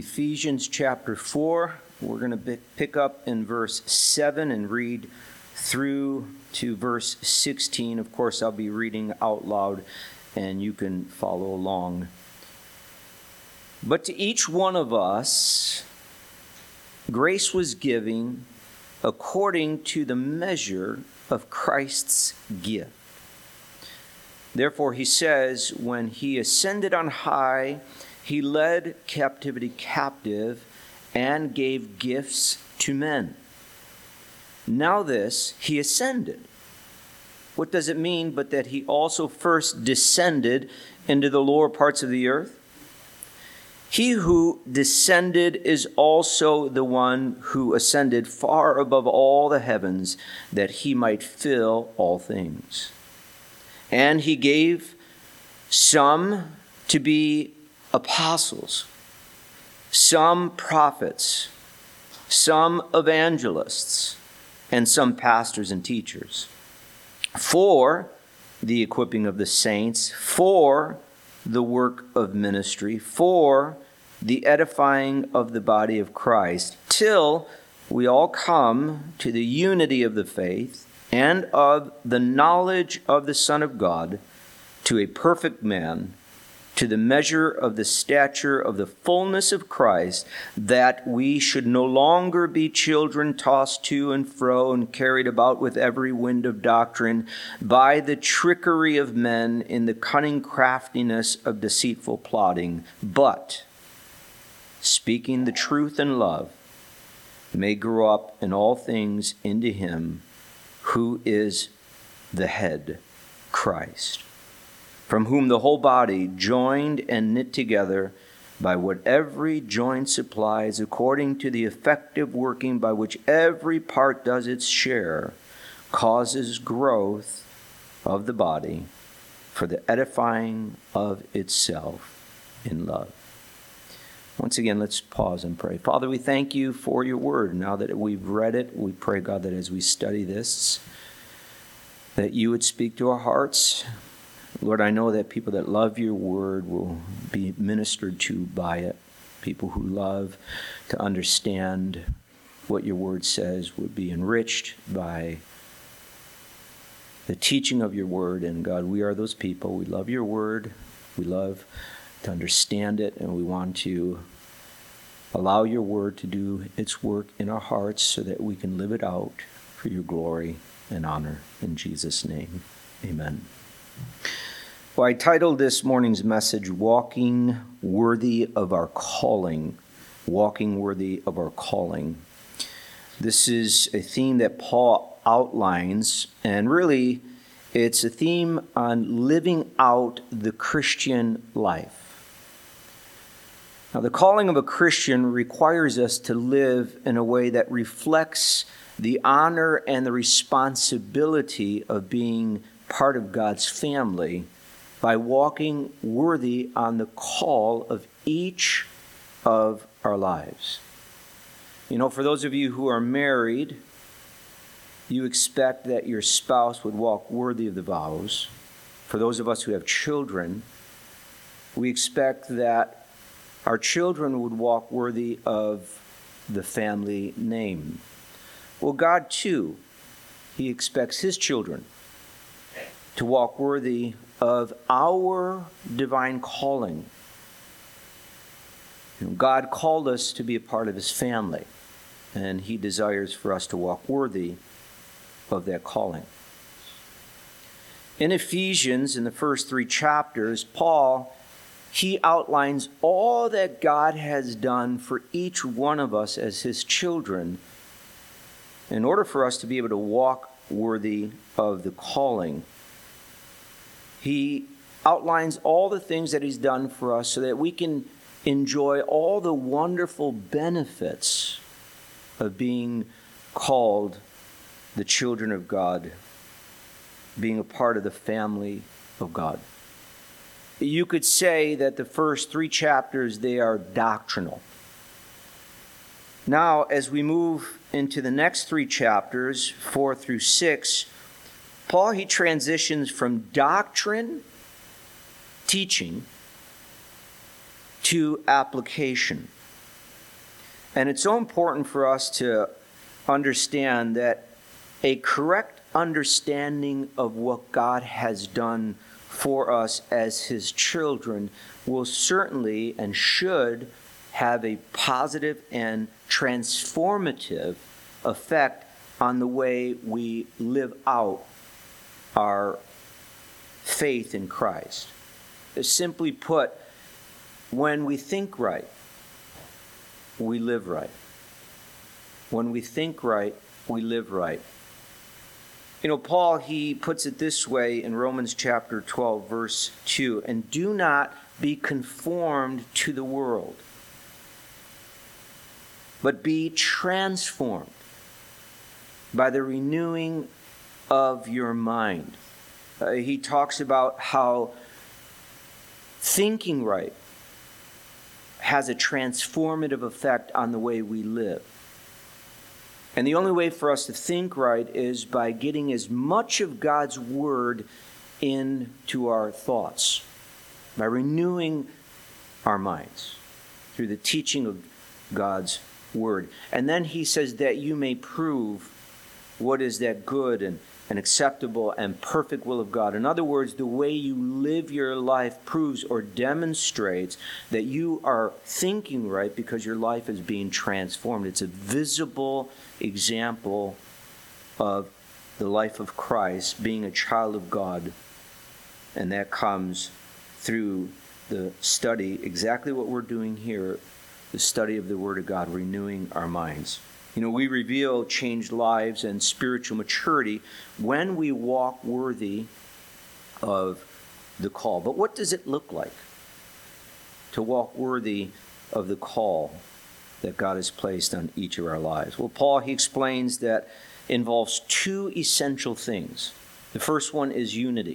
Ephesians chapter 4, we're going to pick up in verse 7 and read through to verse 16. Of course, I'll be reading out loud and you can follow along. But to each one of us, grace was given according to the measure of Christ's gift. Therefore, he says, when he ascended on high, he led captivity captive and gave gifts to men. Now this, he ascended. What does it mean but that he also first descended into the lower parts of the earth? He who descended is also the one who ascended far above all the heavens, that he might fill all things. And he gave some to be apostles, some prophets, some evangelists, and some pastors and teachers, for the equipping of the saints, for the work of ministry, for the edifying of the body of Christ, till we all come to the unity of the faith and of the knowledge of the Son of God, to a perfect man, to the measure of the stature of the fullness of Christ, that we should no longer be children tossed to and fro and carried about with every wind of doctrine by the trickery of men in the cunning craftiness of deceitful plotting, but speaking the truth in love, may grow up in all things into him who is the head, Christ, from whom the whole body, joined and knit together by what every joint supplies, according to the effective working by which every part does its share, causes growth of the body for the edifying of itself in love. Once again, let's pause and pray. Father, we thank you for your word. Now that we've read it, we pray, God, that as we study this, that you would speak to our hearts. Lord, I know that people that love your word will be ministered to by it. People who love to understand what your word says would be enriched by the teaching of your word. And God, we are those people. We love your word. We love to understand it, and we want to allow your word to do its work in our hearts so that we can live it out for your glory and honor. In Jesus' name, amen. Well, I titled this morning's message, Walking Worthy of Our Calling. Walking Worthy of Our Calling. This is a theme that Paul outlines, and really it's a theme on living out the Christian life. Now, the calling of a Christian requires us to live in a way that reflects the honor and the responsibility of being part of God's family by walking worthy on the call of each of our lives. You know, for those of you who are married, you expect that your spouse would walk worthy of the vows. For those of us who have children, we expect that our children would walk worthy of the family name. Well, God, too, he expects his children to walk worthy of our divine calling. You know, God called us to be a part of his family, and he desires for us to walk worthy of that calling. In Ephesians, in the first 3 chapters, Paul, he outlines all that God has done for each one of us as his children in order for us to be able to walk worthy of the calling. He outlines all the things that he's done for us so that we can enjoy all the wonderful benefits of being called the children of God, being a part of the family of God. You could say that the first 3 chapters, they are doctrinal. Now, as we move into the next 3 chapters, 4 through 6, Paul, he transitions from doctrine, teaching, to application. And it's so important for us to understand that a correct understanding of what God has done for us as his children will certainly and should have a positive and transformative effect on the way we live out our faith in Christ. Simply put, when we think right, we live right. When we think right, we live right. You know, Paul, he puts it this way in Romans chapter 12, verse 2, and do not be conformed to the world, but be transformed by the renewing of your mind. He talks about how thinking right has a transformative effect on the way we live. And the only way for us to think right is by getting as much of God's word into our thoughts, by renewing our minds through the teaching of God's word. And then he says that you may prove what is that good and acceptable and perfect will of God. In other words, the way you live your life proves or demonstrates that you are thinking right because your life is being transformed. It's a visible example of the life of Christ, being a child of God. And that comes through the study, exactly what we're doing here, the study of the Word of God, renewing our minds. You know, we reveal changed lives and spiritual maturity when we walk worthy of the call. But what does it look like to walk worthy of the call that God has placed on each of our lives? Well, Paul, he explains that involves two essential things. The first one is unity.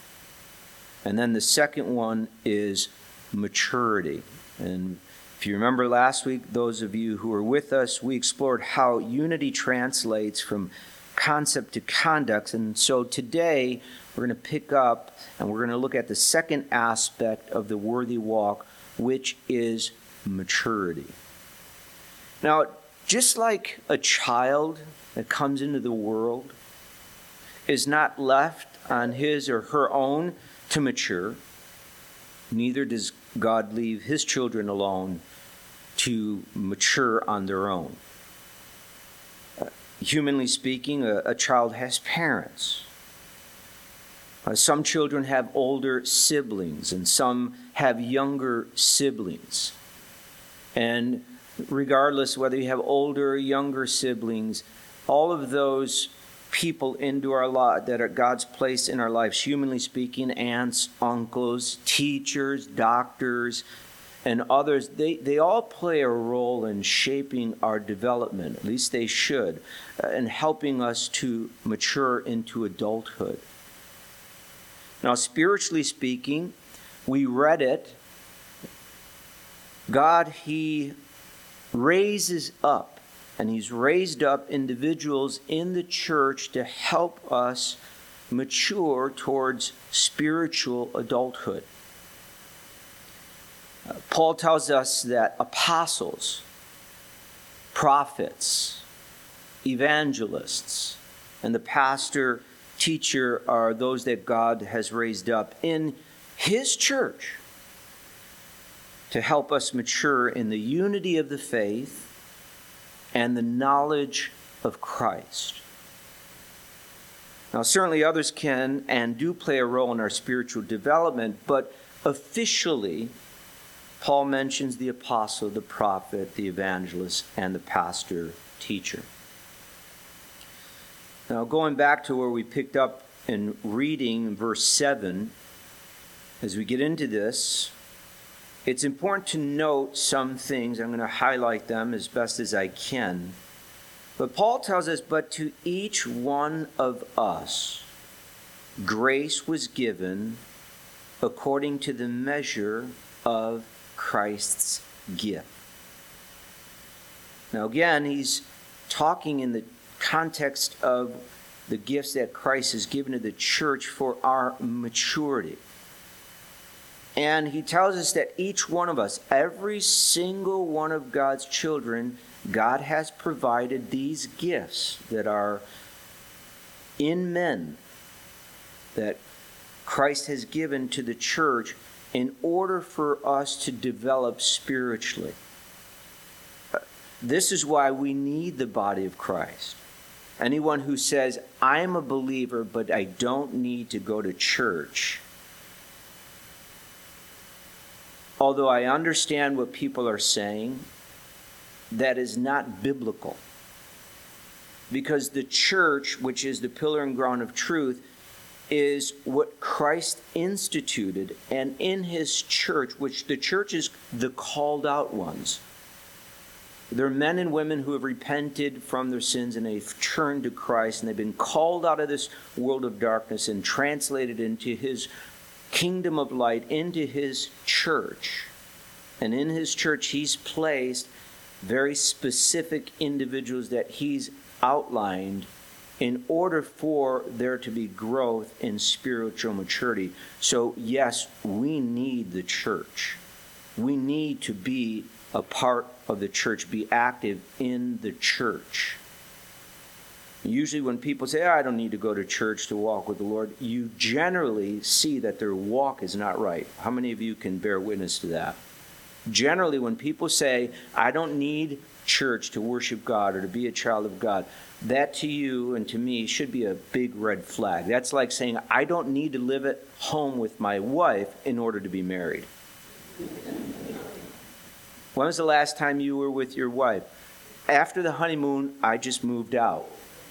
And then the second one is maturity. And if you remember last week, those of you who were with us, we explored how unity translates from concept to conduct. And so today, we're going to pick up and we're going to look at the second aspect of the worthy walk, which is maturity. Now, just like a child that comes into the world is not left on his or her own to mature, neither does God leave his children alone to mature on their own. Humanly speaking, a child has parents. Some children have older siblings, and some have younger siblings. And regardless whether you have older or younger siblings, all of those people into our life that are God's placed in our lives, humanly speaking, aunts, uncles, teachers, doctors, and others, they all play a role in shaping our development, at least they should, and helping us to mature into adulthood. Now, spiritually speaking, we read it, God, he raises up, and he's raised up individuals in the church to help us mature towards spiritual adulthood. Paul tells us that apostles, prophets, evangelists, and the pastor, teacher are those that God has raised up in his church to help us mature in the unity of the faith and the knowledge of Christ. Now, certainly others can and do play a role in our spiritual development, but officially, Paul mentions the apostle, the prophet, the evangelist, and the pastor, teacher. Now, going back to where we picked up in reading verse 7, as we get into this, it's important to note some things. I'm going to highlight them as best as I can. But Paul tells us, but to each one of us, grace was given according to the measure of Christ's gift. Now again, he's talking in the context of the gifts that Christ has given to the church for our maturity. And he tells us that each one of us, every single one of God's children, God has provided these gifts that are in men, that Christ has given to the church in order for us to develop spiritually. This is why we need the body of Christ. Anyone who says, I'm a believer, but I don't need to go to church, although I understand what people are saying, that is not biblical. Because the church, which is the pillar and ground of truth, is what Christ instituted, and in his church, which the church is the called out ones. They're men and women who have repented from their sins and they've turned to Christ, and they've been called out of this world of darkness and translated into his kingdom of light, into his church. And in his church, he's placed very specific individuals that he's outlined in order for there to be growth in spiritual maturity. So yes, we need the church. We need to be a part of the church, be active in the church. Usually when people say, I don't need to go to church to walk with the Lord, you generally see that their walk is not right. How many of you can bear witness to that? Generally, when people say, I don't need church to worship God or to be a child of God, that to you and to me should be a big red flag. That's like saying, I don't need to live at home with my wife in order to be married. When was the last time you were with your wife? After the honeymoon, I just moved out.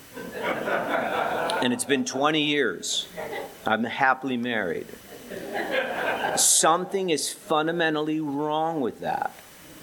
And it's been 20 years. I'm happily married. Something is fundamentally wrong with that.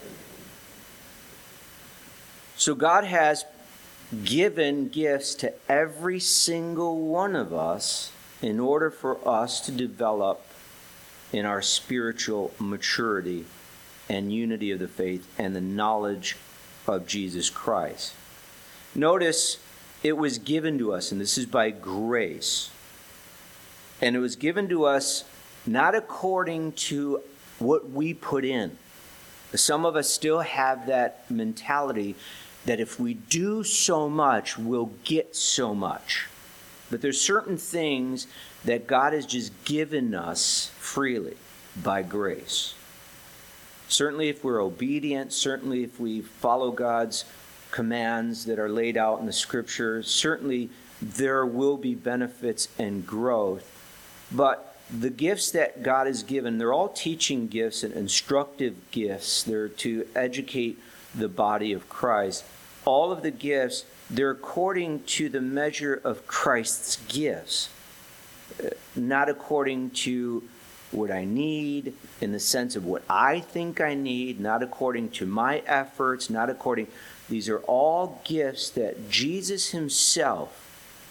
So God has given gifts to every single one of us in order for us to develop in our spiritual maturity and unity of the faith and the knowledge of Jesus Christ. Notice it was given to us, and this is by grace. And it was given to us not according to what we put in. Some of us still have that mentality that if we do so much, we'll get so much. But there's certain things that God has just given us freely by grace. Certainly if we're obedient, certainly if we follow God's commands that are laid out in the Scriptures, certainly there will be benefits and growth. But the gifts that God has given, they're all teaching gifts and instructive gifts. They're to educate the body of Christ. All of the gifts, they're according to the measure of Christ's gifts, not according to what I need in the sense of what I think I need, not according to my efforts, not according. These are all gifts that Jesus himself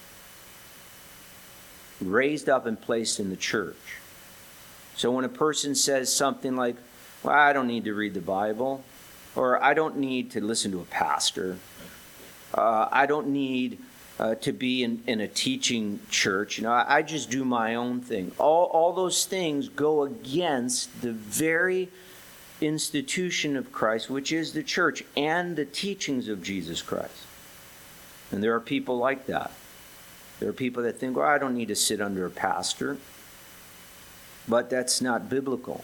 raised up and placed in the church. So when a person says something like, well, I don't need to read the Bible, or I don't need to listen to a pastor, I don't need to be in a teaching church, I just do my own thing. All those things go against the very institution of Christ, which is the church, and the teachings of Jesus Christ. And there are people like that. There are people that think, well, I don't need to sit under a pastor. But that's not biblical.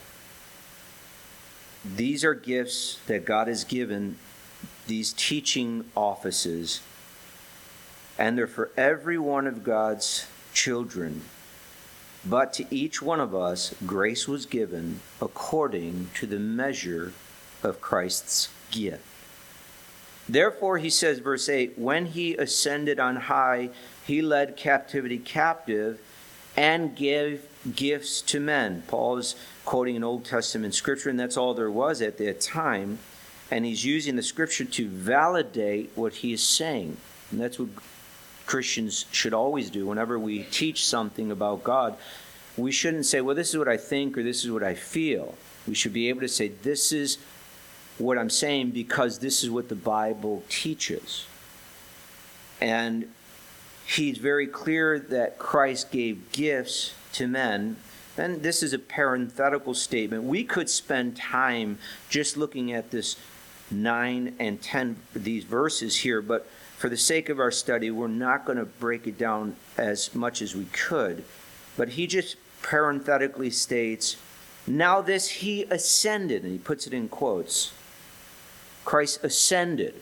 These are gifts that God has given, these teaching offices, and they're for every one of God's children. But to each one of us, grace was given according to the measure of Christ's gift. Therefore, he says, verse 8, when he ascended on high, he led captivity captive and gave gifts to men. Paul is quoting an Old Testament scripture, and that's all there was at that time. And he's using the scripture to validate what he is saying. And that's what Christians should always do whenever we teach something about God. We shouldn't say, well, this is what I think or this is what I feel. We should be able to say, this is what I'm saying because this is what the Bible teaches. And he's very clear that Christ gave gifts to men, And this is a parenthetical statement. We could spend time just looking at this 9 and 10, these verses here, but for the sake of our study, we're not going to break it down as much as we could. But he just parenthetically states, now this he ascended, and he puts it in quotes. Christ ascended.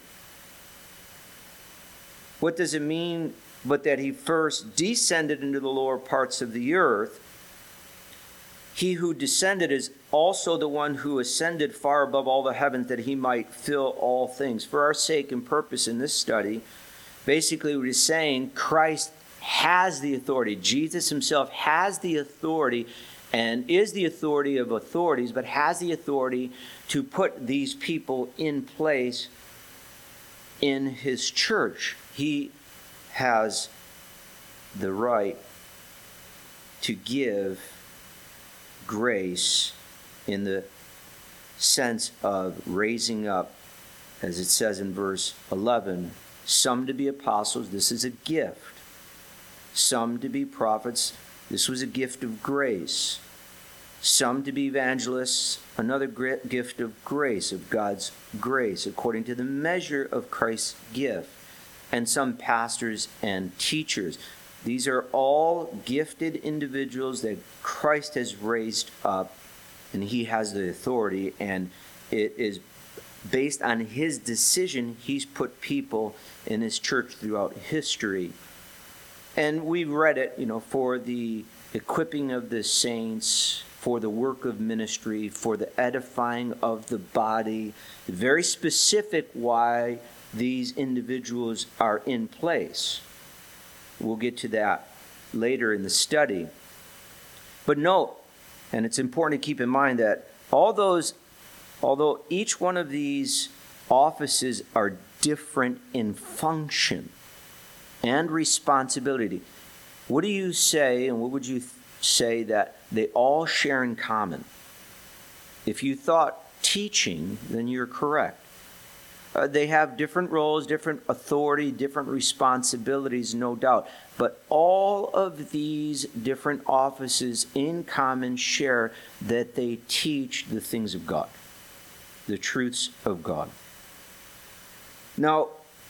What does it mean but that he first descended into the lower parts of the earth? He who descended is also the one who ascended far above all the heavens that he might fill all things. For our sake and purpose in this study, basically what he's saying, Christ has the authority. Jesus himself has the authority and is the authority of authorities, but has the authority to put these people in place in his church. He has the right to give grace in the sense of raising up, as it says in verse 11, some to be apostles, this is a gift. Some to be prophets, this was a gift of grace. Some to be evangelists, another gift of grace, of God's grace, according to the measure of Christ's gift. And some pastors and teachers. These are all gifted individuals that Christ has raised up, and he has the authority, and it is based on his decision. He's put people in his church throughout history. And we've read it, for the equipping of the saints, for the work of ministry, for the edifying of the body. Very specific why these individuals are in place. We'll get to that later in the study. But note, and it's important to keep in mind that although each one of these offices are different in function and responsibility, what do you say, and what would you say that they all share in common? If you thought teaching, then you're correct. They have different roles, different authority, different responsibilities, no doubt. But all of these different offices in common share that they teach the things of God, the truths of God. Now,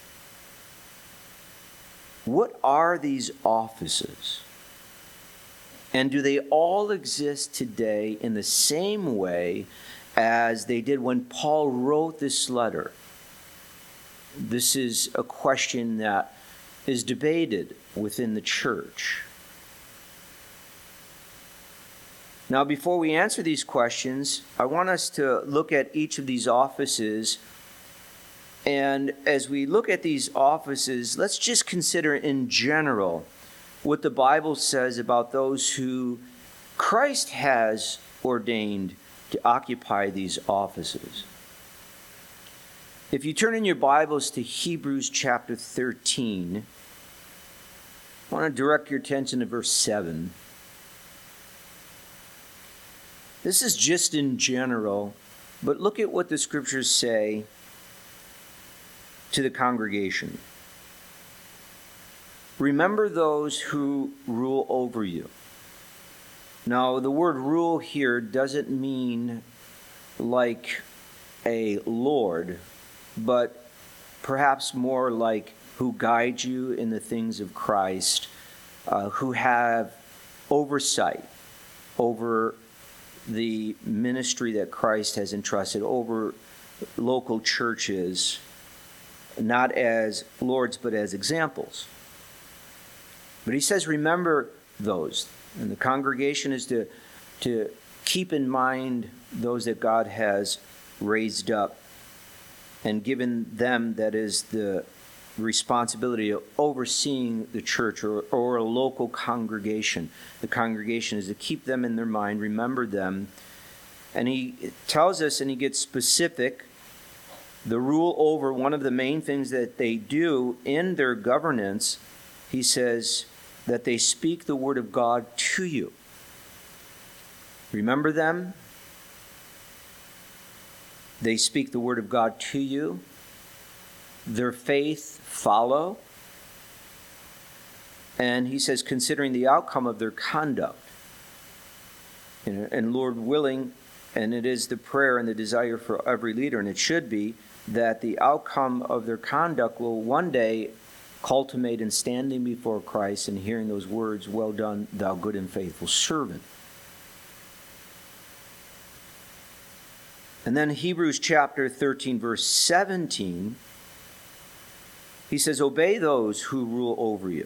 what are these offices? And do they all exist today in the same way as they did when Paul wrote this letter? This is a question that is debated within the church. Now, before we answer these questions, I want us to look at each of these offices. And as we look at these offices, let's just consider in general what the Bible says about those who Christ has ordained to occupy these offices. If you turn in your Bibles to Hebrews chapter 13, I want to direct your attention to verse 7. This is just in general, but look at what the scriptures say to the congregation. Remember those who rule over you. Now, the word rule here doesn't mean like a lord, but perhaps more like who guide you in the things of Christ, who have oversight over the ministry that Christ has entrusted, over local churches, not as lords, but as examples. But he says, remember those. And the congregation is to keep in mind those that God has raised up and given them, that is, the responsibility of overseeing the church or a local congregation. The congregation is to keep them in their mind, remember them. And he tells us, and he gets specific, the rule over one of the main things that they do in their governance, he says that they speak the word of God to you. Remember them? They speak the word of God to you. Their faith follow. And he says, considering the outcome of their conduct. And Lord willing, and it is the prayer and the desire for every leader, and it should be, that the outcome of their conduct will one day culminate in standing before Christ and hearing those words, "Well done, thou good and faithful servant." And then Hebrews chapter 13, verse 17, he says, "Obey those who rule over you,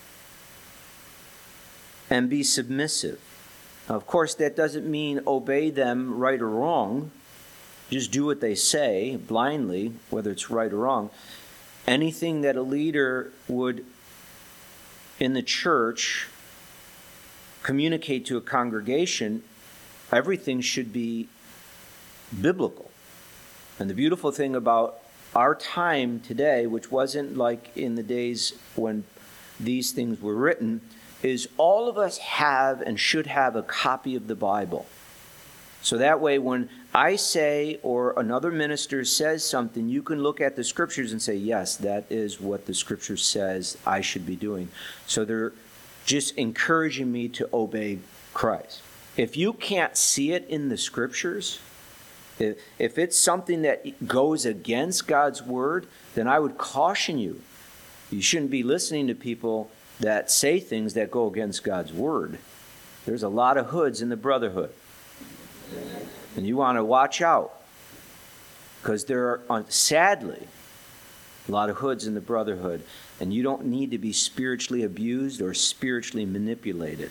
and be submissive." Now, of course, that doesn't mean obey them right or wrong. Just do what they say blindly, whether it's right or wrong. Anything that a leader would, in the church, communicate to a congregation, everything should be biblical. And the beautiful thing about our time today, which wasn't like in the days when these things were written, is all of us have and should have a copy of the Bible. So that way when I say or another minister says something, you can look at the scriptures and say, yes, that is what the scripture says I should be doing. So they're just encouraging me to obey Christ. If you can't see it in the scriptures, if it's something that goes against God's word, then I would caution you. You shouldn't be listening to people that say things that go against God's word. There's a lot of hoods in the brotherhood. And you want to watch out. Because there are, sadly, a lot of hoods in the brotherhood. And you don't need to be spiritually abused or spiritually manipulated.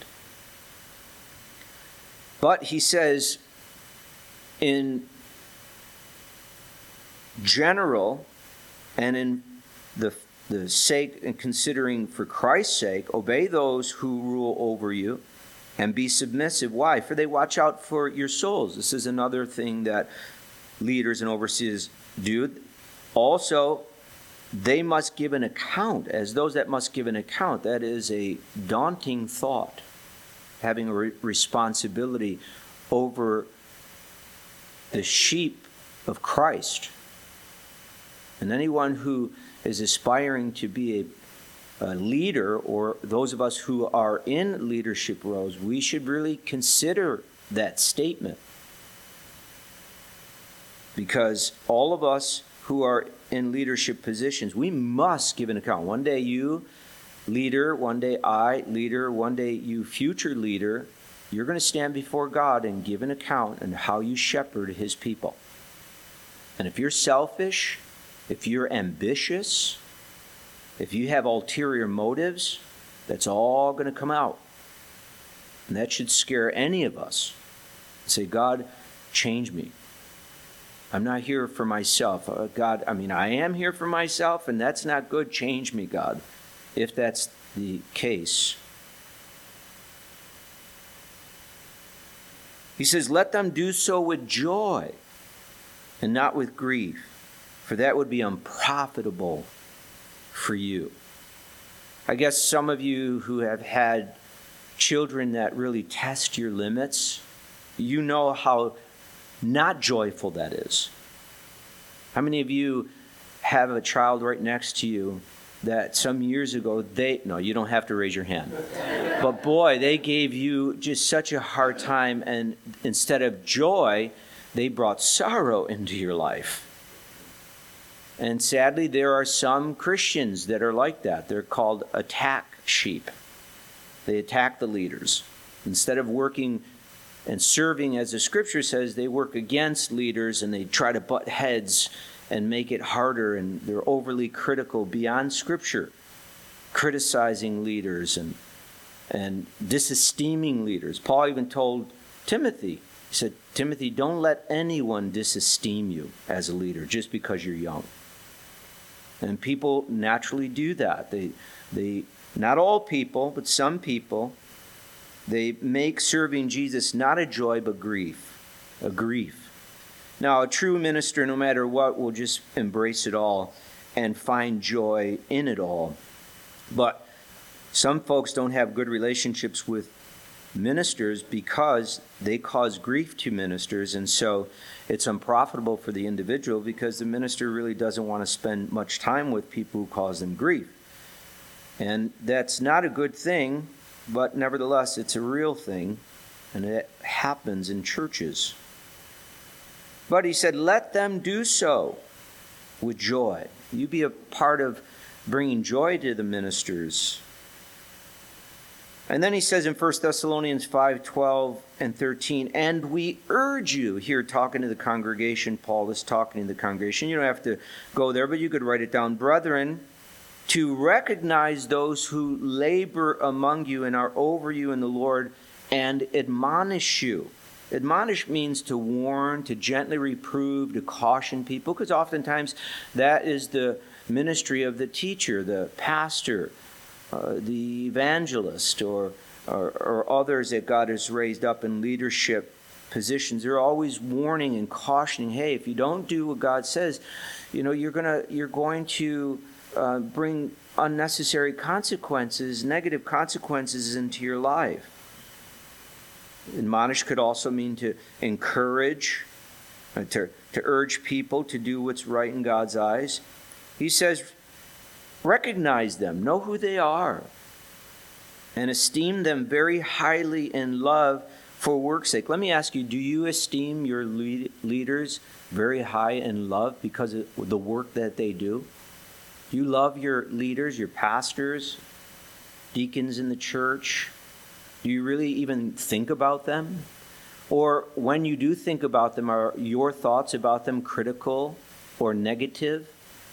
But he says, in general, and in the sake and considering for Christ's sake, obey those who rule over you and be submissive. Why? For they watch out for your souls. This is another thing that leaders and overseers do. Also, they must give an account. As those that must give an account, that is a daunting thought. Having a responsibility over the sheep of Christ. And anyone who is aspiring to be a leader, or those of us who are in leadership roles, we should really consider that statement. Because all of us who are in leadership positions, we must give an account. One day you, leader, one day I, leader, one day you, future leader, you're going to stand before God and give an account on how you shepherd his people. And if you're selfish, if you're ambitious, if you have ulterior motives, that's all going to come out. And that should scare any of us. Say, God, change me. I'm not here for myself. God, I am here for myself, and that's not good. Change me, God, if that's the case. He says, let them do so with joy and not with grief, for that would be unprofitable for you. I guess some of you who have had children that really test your limits, you know how not joyful that is. How many of you have a child right next to you that some years ago, no, you don't have to raise your hand. But boy, they gave you just such a hard time, and instead of joy, they brought sorrow into your life. And sadly, there are some Christians that are like that. They're called attack sheep. They attack the leaders. Instead of working and serving, as the scripture says, they work against leaders and they try to butt heads and make it harder, and they're overly critical beyond scripture, criticizing leaders and disesteeming leaders. Paul even told Timothy, he said, Timothy, don't let anyone disesteem you as a leader just because you're young. And people naturally do that. They not all people, but some people, they make serving Jesus not a joy but a grief. Now, a true minister, no matter what, will just embrace it all and find joy in it all. But some folks don't have good relationships with ministers because they cause grief to ministers, and so it's unprofitable for the individual because the minister really doesn't want to spend much time with people who cause them grief. And that's not a good thing, but nevertheless, it's a real thing. and it happens in churches. But he said, let them do so with joy. You be a part of bringing joy to the ministers. And then he says in 1 Thessalonians 5:12 and 13, and we urge you, here talking to the congregation, Paul is talking to the congregation. You don't have to go there, but you could write it down. Brethren, to recognize those who labor among you and are over you in the Lord and admonish you. Admonish means to warn, to gently reprove, to caution people, because oftentimes that is the ministry of the teacher, the pastor, the evangelist, or others that God has raised up in leadership positions. They're always warning and cautioning, hey, if you don't do what God says, you're going to bring unnecessary consequences, negative consequences into your life. Admonish could also mean to encourage, to urge people to do what's right in God's eyes. He says, recognize them, know who they are, and esteem them very highly in love for work's sake. Let me ask you, do you esteem your leaders very high in love because of the work that they do? Do you love your leaders, your pastors, deacons in the church? Do you really even think about them? Or when you do think about them, are your thoughts about them critical or negative?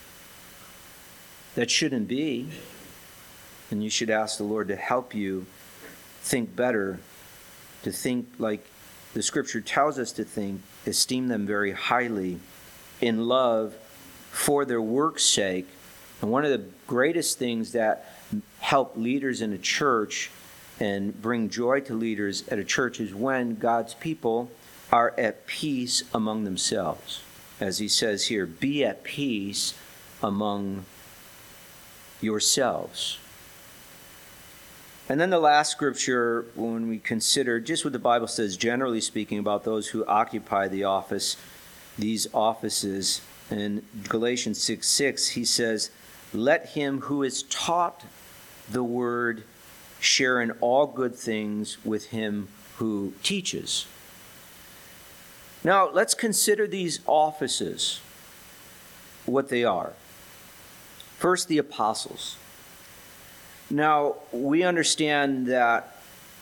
That shouldn't be. And you should ask the Lord to help you think better, to think like the Scripture tells us to think, esteem them very highly in love for their work's sake. And one of the greatest things that help leaders in a church and bring joy to leaders at a church is when God's people are at peace among themselves. As he says here, be at peace among yourselves. And then the last scripture, when we consider just what the Bible says, generally speaking, about those who occupy these offices, in Galatians 6:6, he says, let him who is taught the word share in all good things with him who teaches. Now, let's consider these offices, what they are. First, the apostles. Now, we understand that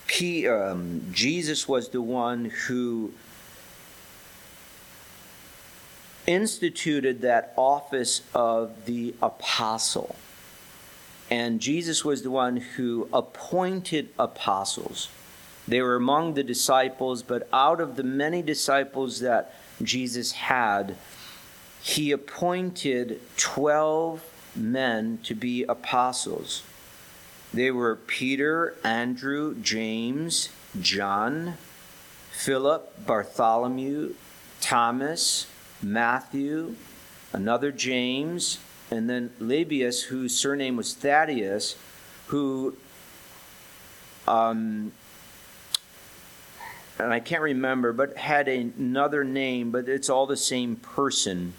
Jesus was the one who instituted that office of the apostle. And Jesus was the one who appointed apostles. They were among the disciples, but out of the many disciples that Jesus had, he appointed 12 men to be apostles. They were Peter, Andrew, James, John, Philip, Bartholomew, Thomas, Matthew, another James, and then Lebbaeus, whose surname was Thaddeus, who, and I can't remember, but had another name, but it's all the same person.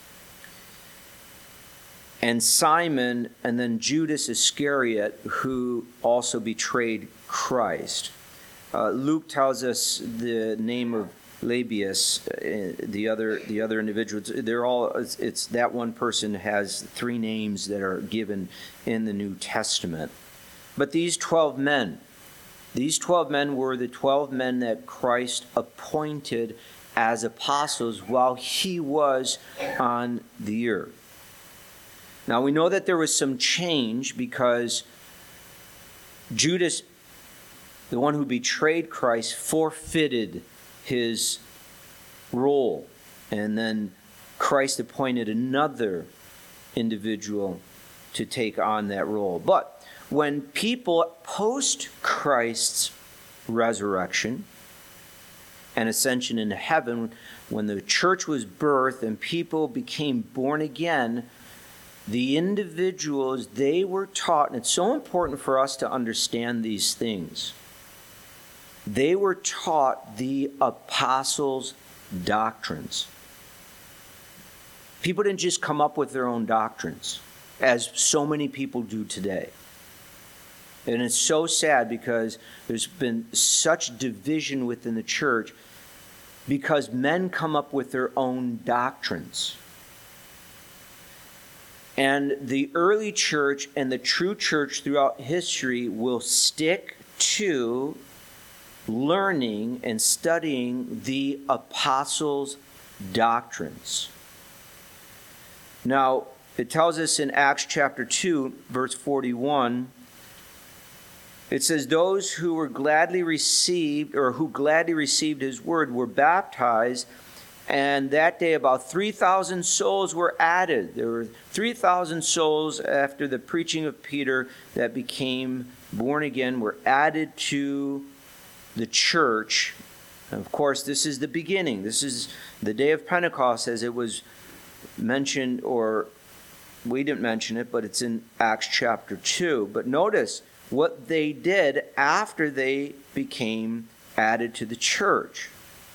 And Simon, and then Judas Iscariot, who also betrayed Christ. Luke tells us the name of Lebbaeus, the other individuals. They're all. It's that one person has 3 names that are given in the New Testament. But these 12 men were the 12 men that Christ appointed as apostles while he was on the earth. Now we know that there was some change because Judas, the one who betrayed Christ, forfeited his role, and then Christ appointed another individual to take on that role. But when people post Christ's resurrection and ascension into heaven, when the church was birthed and people became born again, the individuals, they were taught, and it's so important for us to understand these things. They were taught the apostles' doctrines. People didn't just come up with their own doctrines, as so many people do today. And it's so sad because there's been such division within the church because men come up with their own doctrines. And the early church and the true church throughout history will stick to learning and studying the apostles' doctrines. Now, it tells us in Acts chapter 2, verse 41, it says, those who gladly received his word were baptized, and that day about 3,000 souls were added. There were 3,000 souls after the preaching of Peter that became born again, were added to the church. And of course, this is the beginning. This is the day of Pentecost, as it was mentioned, or we didn't mention it, but it's in Acts chapter 2. But notice what they did after they became added to the church.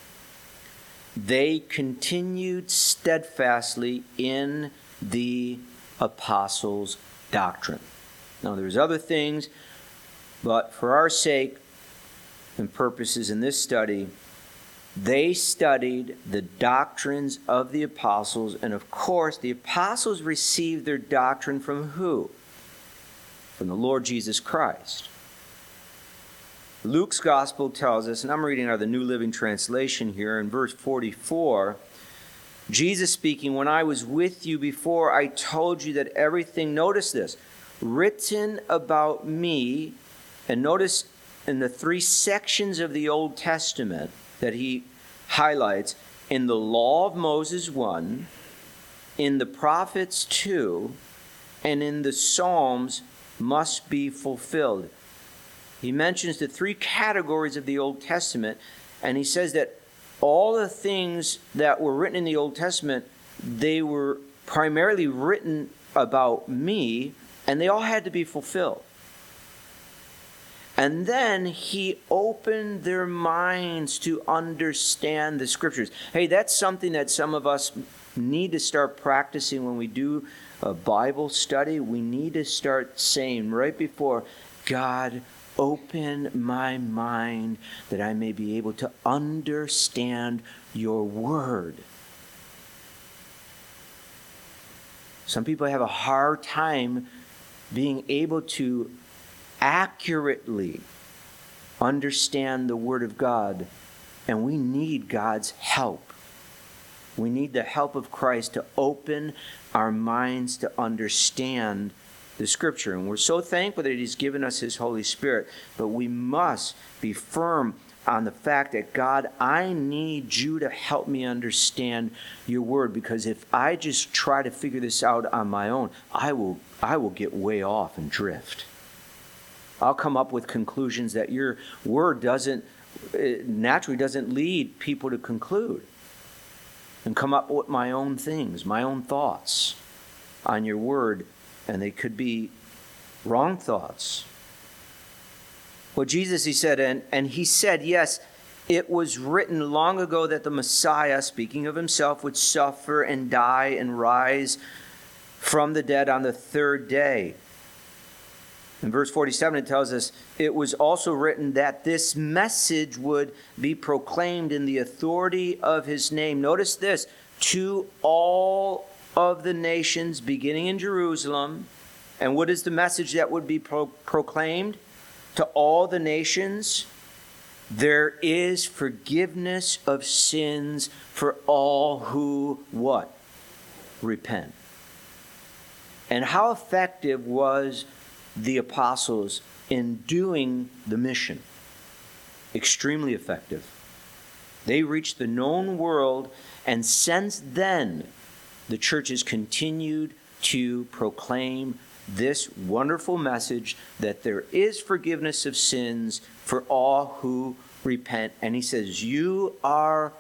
They continued steadfastly in the apostles' doctrine. Now, there's other things, but for our sake and purposes in this study, they studied the doctrines of the apostles, and of course, the apostles received their doctrine from who? From the Lord Jesus Christ. Luke's gospel tells us, and I'm reading out of the New Living Translation here, in verse 44, Jesus speaking, when I was with you before, I told you that everything, notice this, written about me, and notice in the 3 sections of the Old Testament that he highlights, in the law of Moses 1, in the prophets 2, and in the Psalms must be fulfilled. He mentions the 3 categories of the Old Testament, and he says that all the things that were written in the Old Testament, they were primarily written about me, and they all had to be fulfilled. And then he opened their minds to understand the Scriptures. Hey, that's something that some of us need to start practicing when we do a Bible study. We need to start saying right before, God, open my mind that I may be able to understand your word. Some people have a hard time being able to accurately understand the word of God, and we need God's help. We need the help of Christ to open our minds to understand the Scripture. And we're so thankful that He's given us His Holy Spirit. But we must be firm on the fact that, God, I need you to help me understand your word. Because if I just try to figure this out on my own, I will get way off and drift. I'll come up with conclusions that your word naturally doesn't lead people to conclude. And come up with my own things, my own thoughts on your word. And they could be wrong thoughts. Well, Jesus, he said, and he said, yes, it was written long ago that the Messiah, speaking of himself, would suffer and die and rise from the dead on the 3rd day. In verse 47, it tells us, it was also written that this message would be proclaimed in the authority of his name. Notice this, to all of the nations, beginning in Jerusalem. And what is the message that would be proclaimed? To all the nations, there is forgiveness of sins for all who, what? Repent. And how effective was the apostles in doing the mission? Extremely effective. They reached the known world, and since then, the church has continued to proclaim this wonderful message that there is forgiveness of sins for all who repent. And he says, you are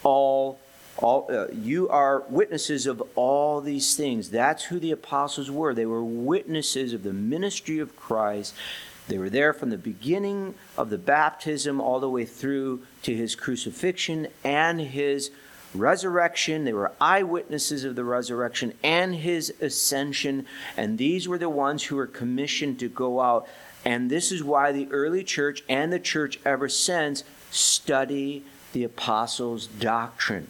you are witnesses of all these things. That's who the apostles were. They were witnesses of the ministry of Christ. They were there from the beginning of the baptism all the way through to his crucifixion and his resurrection. They were eyewitnesses of the resurrection and his ascension. And these were the ones who were commissioned to go out And this is why the early church and the church ever since study the apostles' doctrine.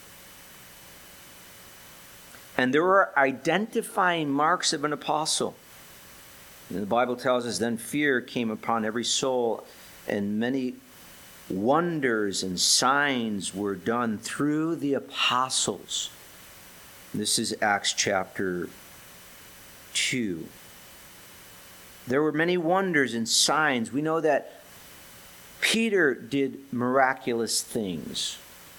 And there were identifying marks of an apostle. And the Bible tells us, then fear came upon every soul, and many wonders and signs were done through the apostles. This is Acts chapter 2. There were many wonders and signs. We know that Peter did miraculous things.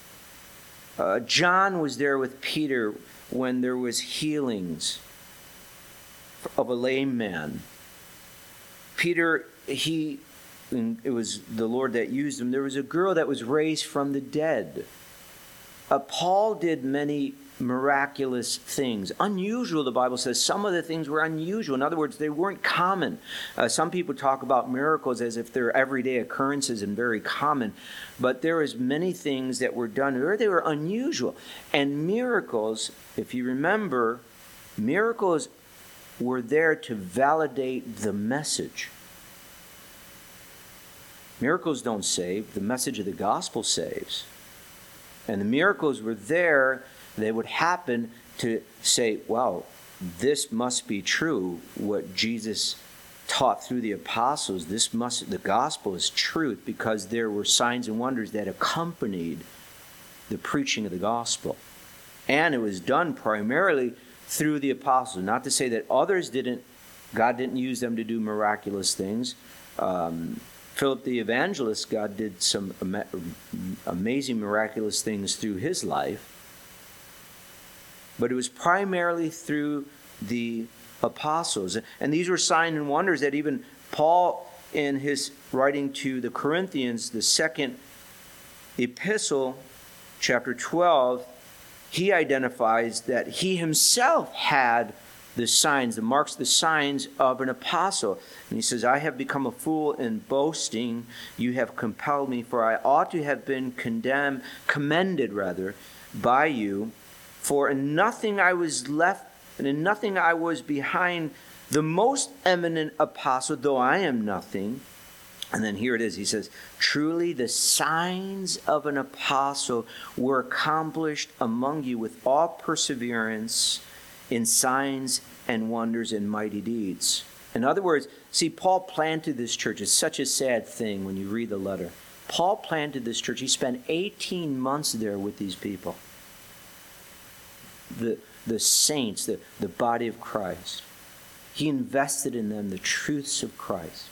John was there with Peter when there was healings of a lame man. Peter, it was the Lord that used him. There was a girl that was raised from the dead. Paul did many miraculous things. Unusual, the Bible says. Some of the things were unusual. In other words, they weren't common. Some people talk about miracles as if they're everyday occurrences and very common. But there was many things that were done where they were unusual. And miracles, if you remember, miracles were there to validate the message. Miracles don't save. The message of the gospel saves. And the miracles were there. They would happen to say, wow, this must be true, what Jesus taught through the apostles. The gospel is truth, because there were signs and wonders that accompanied the preaching of the gospel. And it was done primarily through the apostles. Not to say that others God didn't use them to do miraculous things. Philip the evangelist, God did some amazing miraculous things through his life. But it was primarily through the apostles. And these were signs and wonders that even Paul, in his writing to the Corinthians, the second epistle, chapter 12, he identifies that he himself had the signs, the marks, the signs of an apostle. And he says, I have become a fool in boasting. You have compelled me, for I ought to have been commended by you. For in nothing I was left, and in nothing I was behind the most eminent apostle, though I am nothing. And then here it is. He says, truly the signs of an apostle were accomplished among you with all perseverance in signs and wonders and mighty deeds. In other words, see, Paul planted this church. It's such a sad thing when you read the letter. Paul planted this church. He spent 18 months there with these people. The saints, the body of Christ. He invested in them the truths of Christ.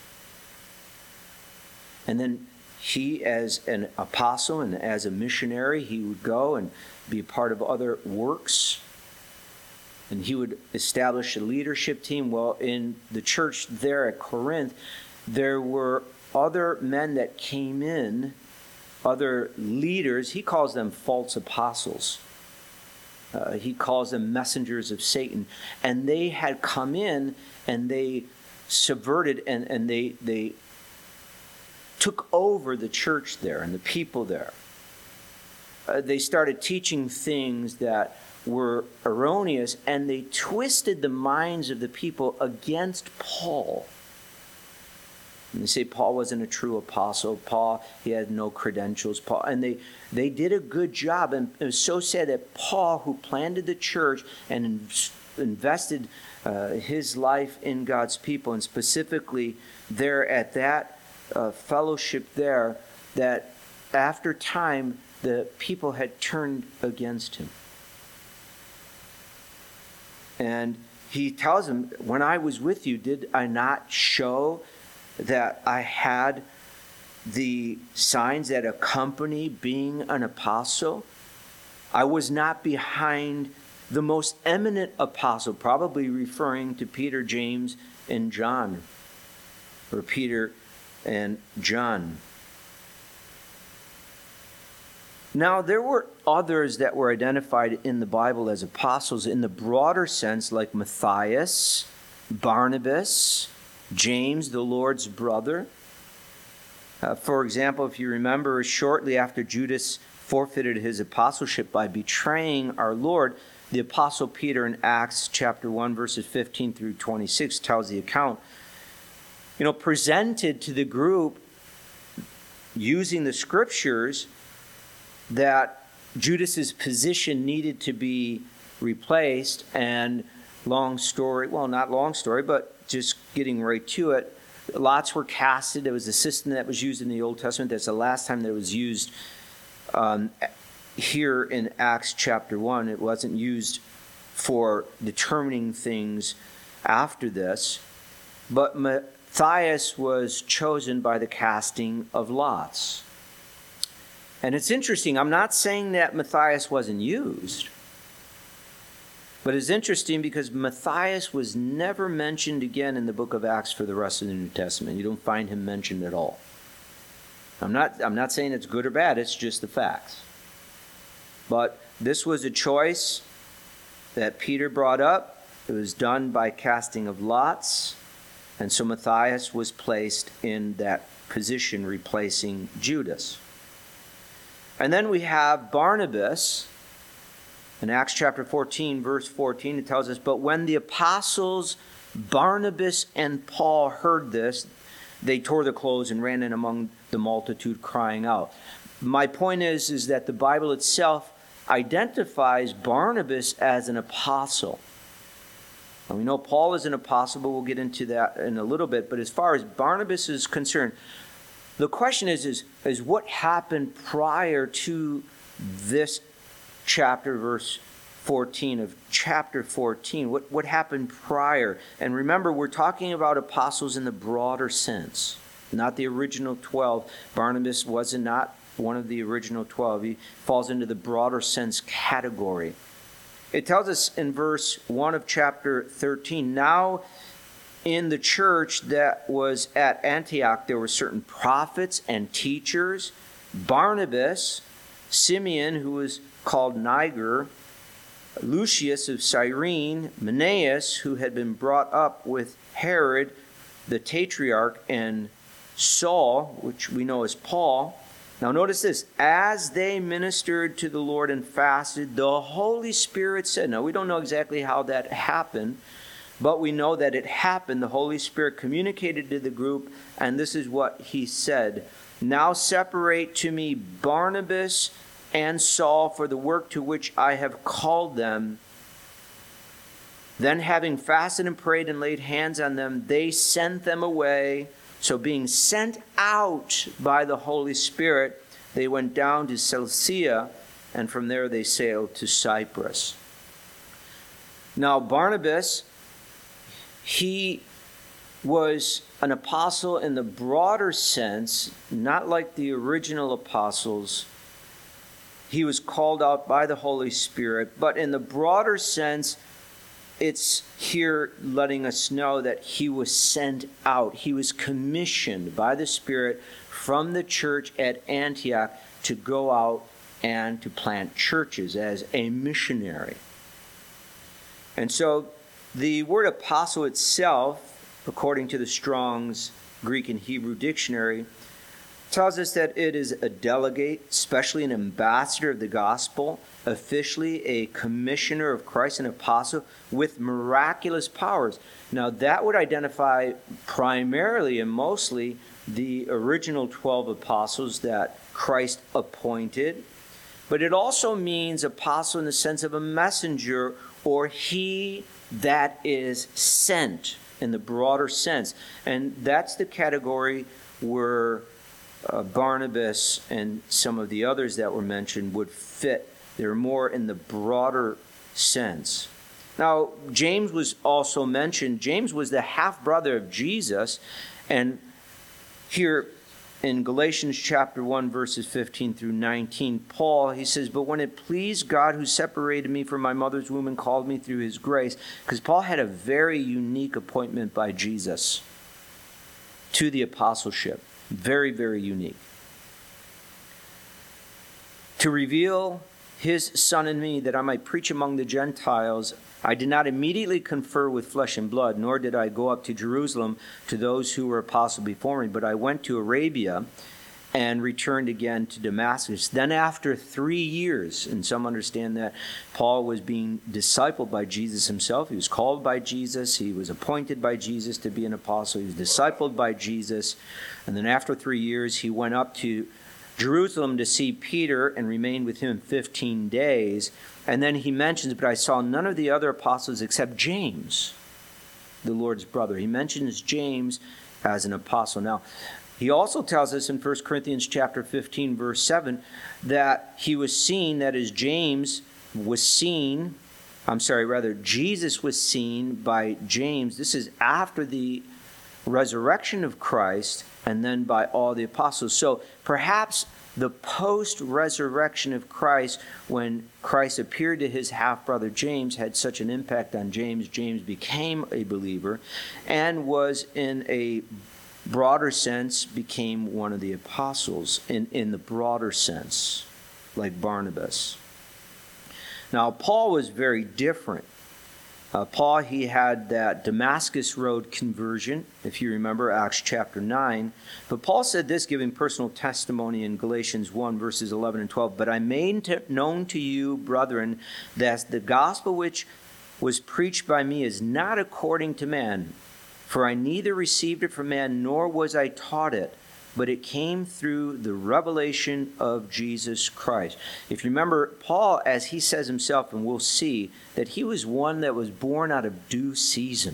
And then he, as an apostle and as a missionary, he would go and be part of other works. And he would establish a leadership team. Well, in the church there at Corinth, there were other men that came in, other leaders. He calls them false apostles. He calls them messengers of Satan. And they had come in and they subverted and they took over the church there and the people there. They started teaching things that were erroneous, and they twisted the minds of the people against Paul. And they say Paul wasn't a true apostle. Paul, he had no credentials. Paul, and they did a good job. And it was so sad that Paul, who planted the church and invested his life in God's people, and specifically there at that fellowship there, that after time the people had turned against him. And he tells them, when I was with you, did I not show that I had the signs that accompany being an apostle? I was not behind the most eminent apostle, probably referring to Peter, James, and John, or Peter and John. Now, there were others that were identified in the Bible as apostles in the broader sense, like Matthias, Barnabas, James, the Lord's brother. For example, if you remember, shortly after Judas forfeited his apostleship by betraying our Lord, the Apostle Peter in Acts chapter 1, verses 15 through 26 tells the account. presented to the group using the scriptures that Judas's position needed to be replaced, and not long story, but just getting right to it, lots were casted. There was a system that was used in the Old Testament. That's the last time that it was used here in Acts chapter 1. It wasn't used for determining things after this. But Matthias was chosen by the casting of lots. And it's interesting. I'm not saying that Matthias wasn't used. But it's interesting because Matthias was never mentioned again in the book of Acts for the rest of the New Testament. You don't find him mentioned at all. I'm not saying it's good or bad. It's just the facts. But this was a choice that Peter brought up. It was done by casting of lots. And so Matthias was placed in that position, replacing Judas. And then we have Barnabas. In Acts chapter 14, verse 14, it tells us, "But when the apostles Barnabas and Paul heard this, they tore their clothes and ran in among the multitude, crying out." My point is that the Bible itself identifies Barnabas as an apostle. And we know Paul is an apostle, but we'll get into that in a little bit. But as far as Barnabas is concerned, the question is what happened prior to this chapter, verse 14 of chapter 14. What happened prior? And remember, we're talking about apostles in the broader sense, not the original 12. Barnabas was not one of the original 12. He falls into the broader sense category. It tells us in verse 1 of chapter 13, "Now in the church that was at Antioch, there were certain prophets and teachers, Barnabas, Simeon, who was called Niger, Lucius of Cyrene, Manaeus, who had been brought up with Herod the Tetrarch, and Saul, which we know as Paul." Now notice this, "As they ministered to the Lord and fasted, the Holy Spirit said," now we don't know exactly how that happened, but we know that it happened. The Holy Spirit communicated to the group, and this is what he said, "Now separate to me Barnabas and Saul for the work to which I have called them." Then having fasted and prayed and laid hands on them, they sent them away. So being sent out by the Holy Spirit, they went down to Seleucia, and from there they sailed to Cyprus. Now Barnabas, he was an apostle in the broader sense, not like the original apostles. He was called out by the Holy Spirit, but in the broader sense, it's here letting us know that he was sent out. He was commissioned by the Spirit from the church at Antioch to go out and to plant churches as a missionary. And so the word apostle itself, according to the Strong's Greek and Hebrew dictionary, tells us that it is a delegate, especially an ambassador of the gospel, officially a commissioner of Christ, an apostle with miraculous powers. Now that would identify primarily and mostly the original 12 apostles that Christ appointed, but it also means apostle in the sense of a messenger, or he that is sent in the broader sense. And that's the category where Barnabas and some of the others that were mentioned would fit. They're more in the broader sense. Now, James was also mentioned. James was the half-brother of Jesus. And here in Galatians chapter 1, verses 15 through 19, Paul, he says, "But when it pleased God who separated me from my mother's womb and called me through his grace," because Paul had a very unique appointment by Jesus to the apostleship. Very, very unique. "To reveal his Son in me, that I might preach among the Gentiles, I did not immediately confer with flesh and blood, nor did I go up to Jerusalem to those who were apostles before me, but I went to Arabia and returned again to Damascus. Then after 3 years, and some understand that Paul was being discipled by Jesus himself. He was called by Jesus. He was appointed by Jesus to be an apostle. He was discipled by Jesus. And then after 3 years, he went up to Jerusalem to see Peter and remained with him 15 days. And then he mentions, but I saw none of the other apostles except James, the Lord's brother. He mentions James as an apostle. Now, he also tells us in 1 Corinthians chapter 15, verse 7, that he was seen, that is, Jesus was seen by James. This is after the resurrection of Christ, and then by all the apostles. So perhaps the post-resurrection of Christ, when Christ appeared to his half-brother James, had such an impact on James. James became a believer and was, in a broader sense, became one of the apostles in the broader sense, like Barnabas. Now, Paul was very different. Paul, he had that Damascus Road conversion, if you remember Acts chapter 9. But Paul said this, giving personal testimony in Galatians 1, verses 11 and 12. But I made known to you, brethren, that the gospel which was preached by me is not according to man. For I neither received it from man, nor was I taught it, but it came through the revelation of Jesus Christ. If you remember, Paul, as he says himself, and we'll see, that he was one that was born out of due season.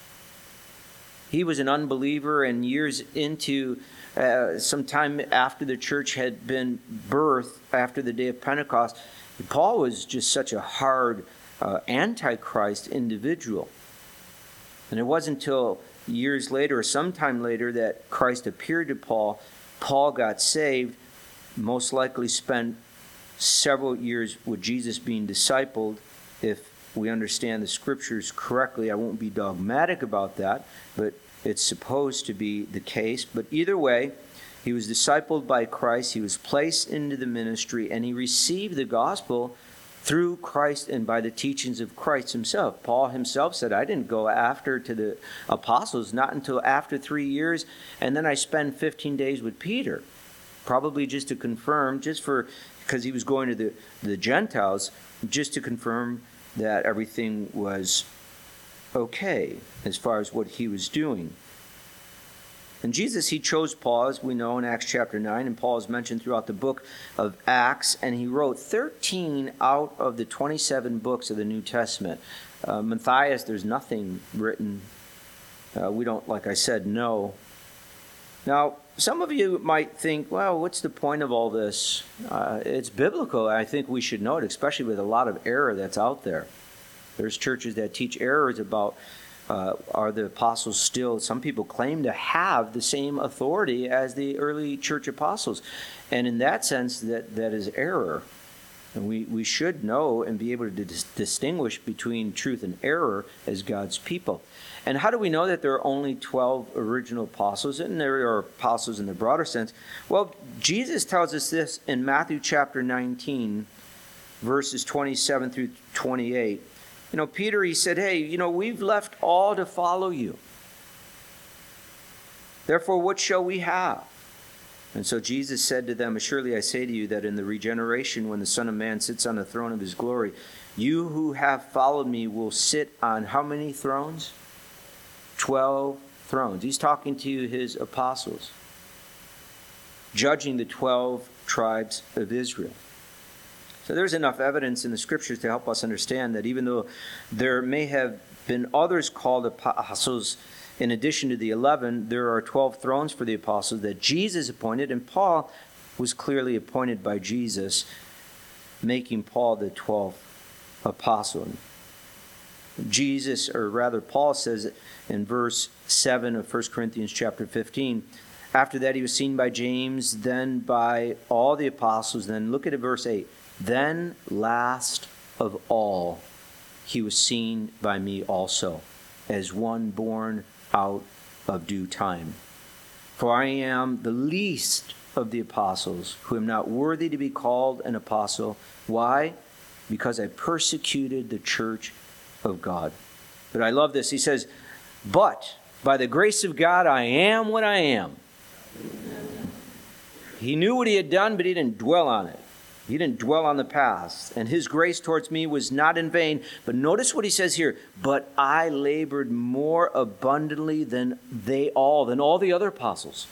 He was an unbeliever, and years into, sometime after the church had been birthed, after the day of Pentecost, Paul was just such a hard antichrist individual. And it wasn't until years later, or sometime later, that Christ appeared to Paul. Paul got saved, most likely spent several years with Jesus being discipled. If we understand the scriptures correctly, I won't be dogmatic about that, but it's supposed to be the case. But either way, he was discipled by Christ, he was placed into the ministry, and he received the gospel through Christ and by the teachings of Christ himself. Paul himself said, I didn't go after to the apostles, not until after 3 years, and then I spent 15 days with Peter, probably just to confirm, because he was going to the Gentiles, just to confirm that everything was okay as far as what he was doing. And Jesus, he chose Paul, as we know in Acts chapter 9, and Paul is mentioned throughout the book of Acts, and he wrote 13 out of the 27 books of the New Testament. Matthias, there's nothing written. We don't, like I said, know. Now, some of you might think, well, what's the point of all this? It's biblical. I think we should know it, especially with a lot of error that's out there. There's churches that teach errors about are the apostles still, some people claim to have the same authority as the early church apostles. And in that sense, that is error. And we should know and be able to distinguish between truth and error as God's people. And how do we know that there are only 12 original apostles? And there are apostles in the broader sense. Well, Jesus tells us this in Matthew chapter 19, verses 27 through 28. Peter, he said, hey, we've left all to follow you. Therefore, what shall we have? And so Jesus said to them, surely I say to you that in the regeneration, when the Son of Man sits on the throne of his glory, you who have followed me will sit on how many thrones? 12 thrones. He's talking to his apostles, judging the 12 tribes of Israel. So there's enough evidence in the scriptures to help us understand that even though there may have been others called apostles in addition to the 11, there are 12 thrones for the apostles that Jesus appointed, and Paul was clearly appointed by Jesus, making Paul the 12th apostle. Paul says in verse 7 of 1 Corinthians chapter 15, after that he was seen by James, then by all the apostles. Then look at verse 8. Then last of all, he was seen by me also, as one born out of due time. For I am the least of the apostles, who am not worthy to be called an apostle. Why? Because I persecuted the church of God. But I love this. He says, but by the grace of God, I am what I am. He knew what he had done, but he didn't dwell on it. He didn't dwell on the past. And his grace towards me was not in vain. But notice what he says here. But I labored more abundantly than all the other apostles.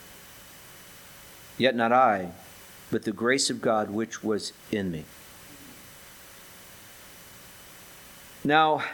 Yet not I, but the grace of God which was in me. Now,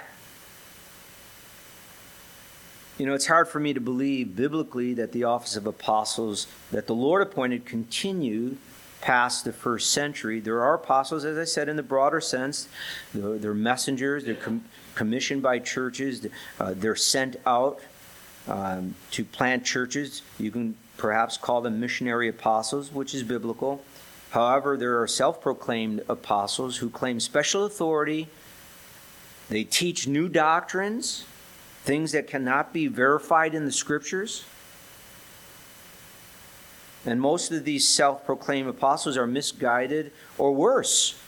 it's hard for me to believe biblically that the office of apostles that the Lord appointed continue past the first century. There are apostles, as I said, in the broader sense. They're messengers. They're commissioned by churches. They're sent out to plant churches. You can perhaps call them missionary apostles, which is biblical. However, there are self-proclaimed apostles who claim special authority. They teach new doctrines, things that cannot be verified in the Scriptures. And most of these self-proclaimed apostles are misguided or worse.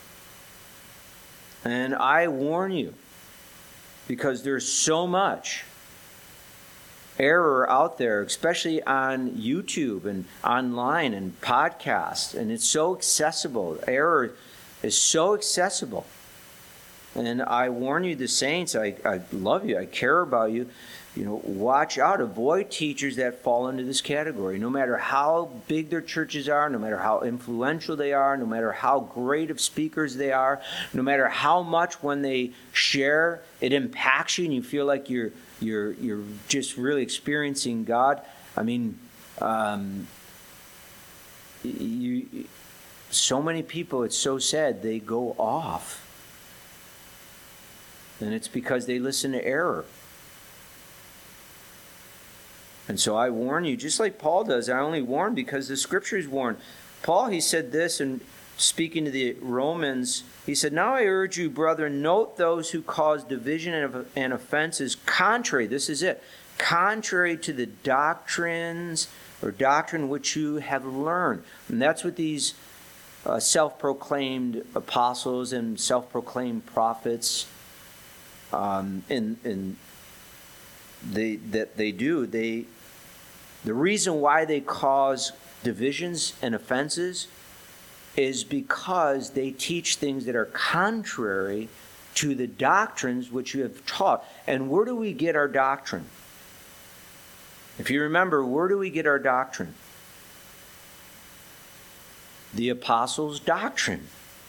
And I warn you, because there's so much error out there, especially on YouTube and online and podcasts, and it's so accessible. Error is so accessible. And I warn you, the saints, I love you, I care about you. Watch out. Avoid teachers that fall into this category. No matter how big their churches are, no matter how influential they are, no matter how great of speakers they are, no matter how much when they share it impacts you and you feel like you're just really experiencing God. I mean, so many people, it's so sad, they go off. And it's because they listen to error. And so I warn you, just like Paul does. I only warn because the Scriptures warn. Paul, he said this, and speaking to the Romans, he said, "Now I urge you, brethren, note those who cause division and offenses contrary," this is it, "contrary to the doctrine which you have learned." And that's what these self-proclaimed apostles and self-proclaimed prophets they do. The reason why they cause divisions and offenses is because they teach things that are contrary to the doctrines which you have taught. And where do we get our doctrine? If you remember, where do we get our doctrine? The apostles' doctrine.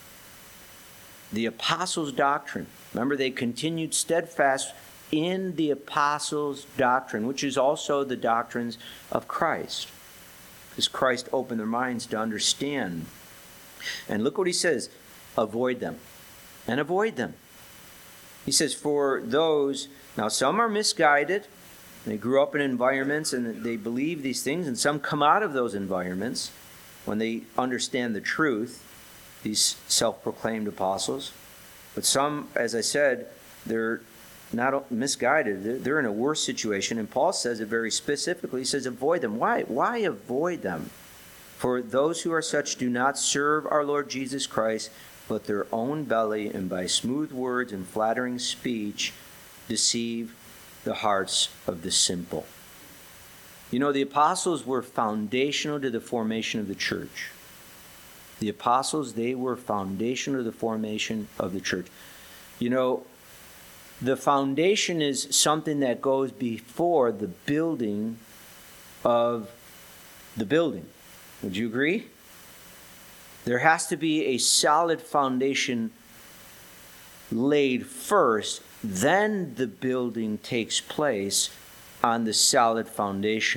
The apostles' doctrine. Remember, they continued steadfast in the apostles' doctrine, which is also the doctrines of Christ. Because Christ opened their minds to understand. And look what he says, avoid them. And avoid them. He says, for those, now some are misguided. They grew up in environments and they believe these things, and some come out of those environments when they understand the truth, these self-proclaimed apostles. But some, as I said, they're not misguided. They're in a worse situation. And Paul says it very specifically. He says, avoid them. Why? Why avoid them? For those who are such do not serve our Lord Jesus Christ, but their own belly, and by smooth words and flattering speech deceive the hearts of the simple. You know, the apostles were foundational to the formation of the church. The apostles, they were foundational to the formation of the church. You know, the foundation is something that goes before the building of the building. Would you agree? There has to be a solid foundation laid first, then the building takes place on the solid foundation.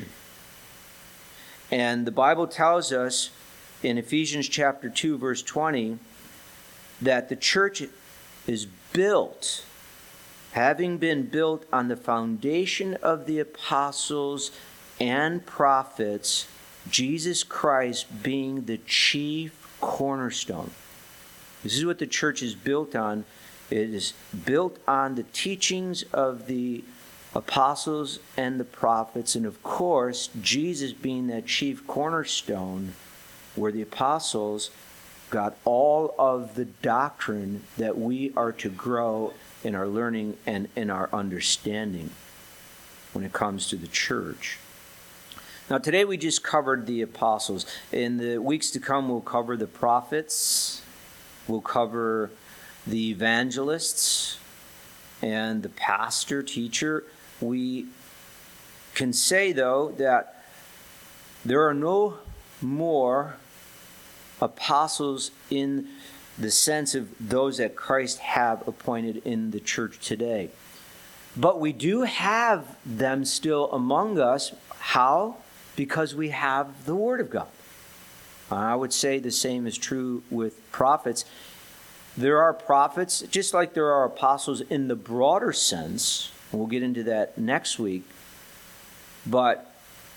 And the Bible tells us in Ephesians chapter 2, verse 20, that the church is built, having been built on the foundation of the apostles and prophets, Jesus Christ being the chief cornerstone. This is what the church is built on. It is built on the teachings of the apostles and the prophets, and of course, Jesus being that chief cornerstone, where the apostles got all of the doctrine that we are to grow in our learning and in our understanding when it comes to the church. Now, today we just covered the apostles. In the weeks to come, we'll cover the prophets, we'll cover the evangelists, and the pastor, teacher. We can say, though, that there are no more apostles in the sense of those that Christ have appointed in the church today. But we do have them still among us. How? Because we have the Word of God. I would say the same is true with prophets. There are prophets, just like there are apostles in the broader sense. We'll get into that next week. But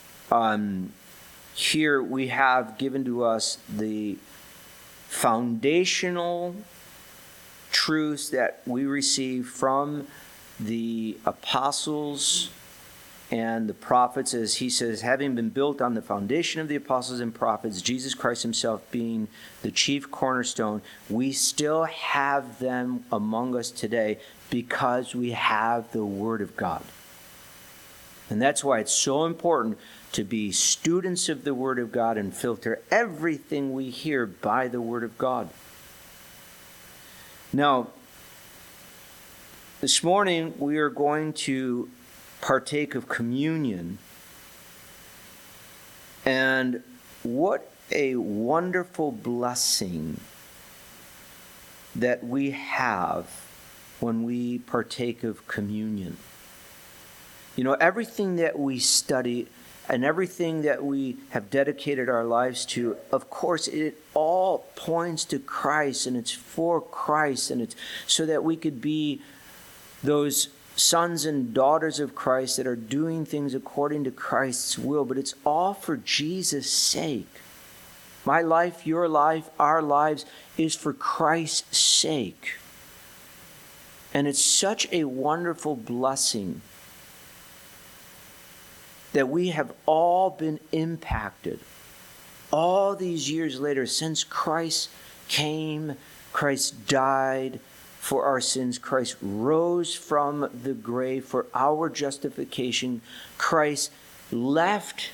here we have given to us the foundational truths that we receive from the apostles and the prophets, as he says, having been built on the foundation of the apostles and prophets, Jesus Christ himself being the chief cornerstone, we still have them among us today because we have the Word of God. And that's why it's so important to be students of the Word of God and filter everything we hear by the Word of God. Now, this morning we are going to partake of communion. And what a wonderful blessing that we have when we partake of communion. You know, everything that we study and everything that we have dedicated our lives to, of course, it all points to Christ, and it's for Christ, and it's so that we could be those sons and daughters of Christ that are doing things according to Christ's will, but it's all for Jesus' sake. My life, your life, our lives is for Christ's sake. And it's such a wonderful blessing that we have all been impacted all these years later since Christ came, Christ died for our sins, Christ rose from the grave for our justification. Christ left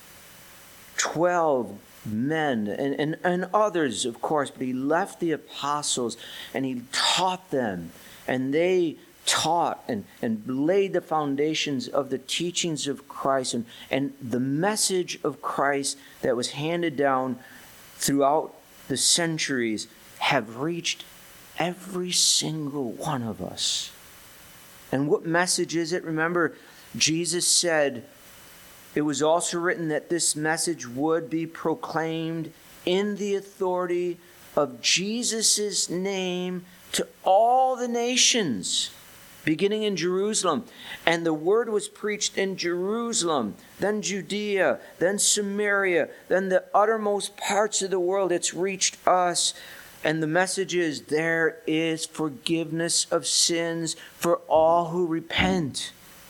12 men and others, of course, but he left the apostles and he taught them, and they taught and laid the foundations of the teachings of Christ and the message of Christ that was handed down throughout the centuries have reached every single one of us. And what message is it? Remember, Jesus said it was also written that this message would be proclaimed in the authority of Jesus' name to all the nations, beginning in Jerusalem. And the word was preached in Jerusalem, then Judea, then Samaria, then the uttermost parts of the world. It's reached us. And the message is, there is forgiveness of sins for all who repent.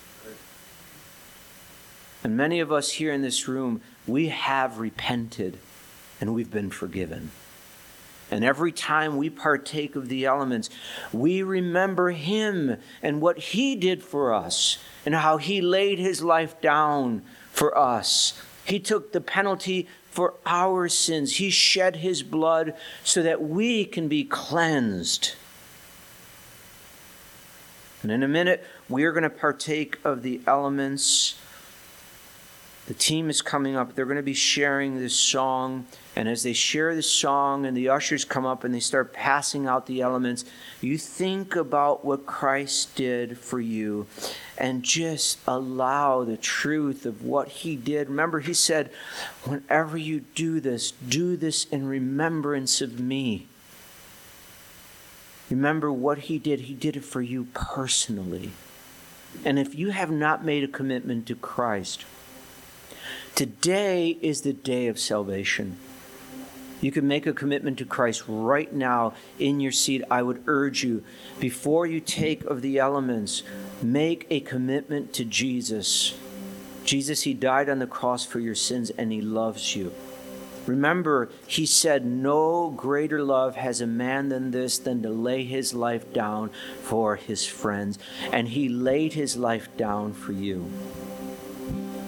And many of us here in this room, we have repented and we've been forgiven. And every time we partake of the elements, we remember him and what he did for us and how he laid his life down for us. He took the penalty for our sins. He shed his blood so that we can be cleansed. And in a minute, we are going to partake of the elements. The team is coming up. They're going to be sharing this song. And as they share this song and the ushers come up and they start passing out the elements, you think about what Christ did for you and just allow the truth of what he did. Remember, he said, whenever you do this in remembrance of me. Remember what he did. He did it for you personally. And if you have not made a commitment to Christ, today is the day of salvation. You can make a commitment to Christ right now in your seat. I would urge you, before you take of the elements, make a commitment to Jesus. Jesus, he died on the cross for your sins and he loves you. Remember, he said, no greater love has a man than this, than to lay his life down for his friends. And he laid his life down for you. And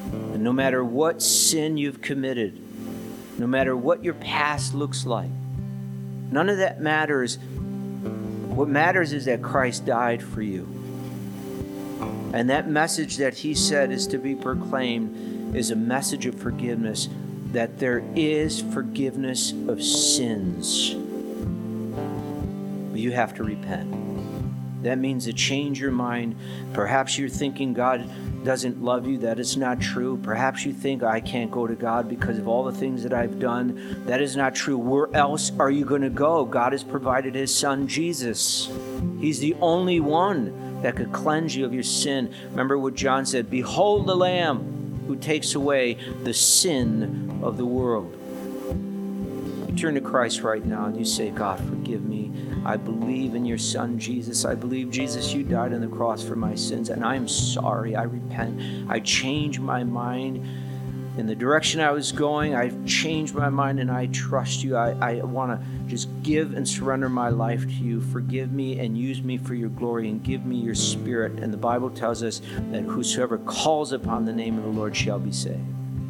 no matter what sin you've committed, no matter what your past looks like, none of that matters. What matters is that Christ died for you. And that message that he said is to be proclaimed is a message of forgiveness, that there is forgiveness of sins. But you have to repent. That means to change your mind. Perhaps you're thinking God doesn't love you. That is not true. Perhaps you think I can't go to God because of all the things that I've done. That is not true. Where else are you going to go? God has provided his son, Jesus. He's the only one that could cleanse you of your sin. Remember what John said, behold the Lamb who takes away the sin of the world. You turn to Christ right now and you say, God, forgive me. I believe in your son, Jesus. I believe, Jesus, you died on the cross for my sins, and I'm sorry. I repent. I change my mind in the direction I was going. I've changed my mind, and I trust you. I want to just give and surrender my life to you. Forgive me and use me for your glory, and give me your spirit. And the Bible tells us that whosoever calls upon the name of the Lord shall be saved.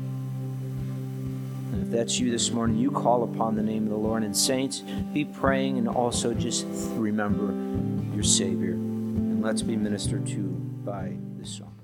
If that's you this morning, you call upon the name of the Lord. And saints, be praying and also just remember your Savior. And let's be ministered to by this song.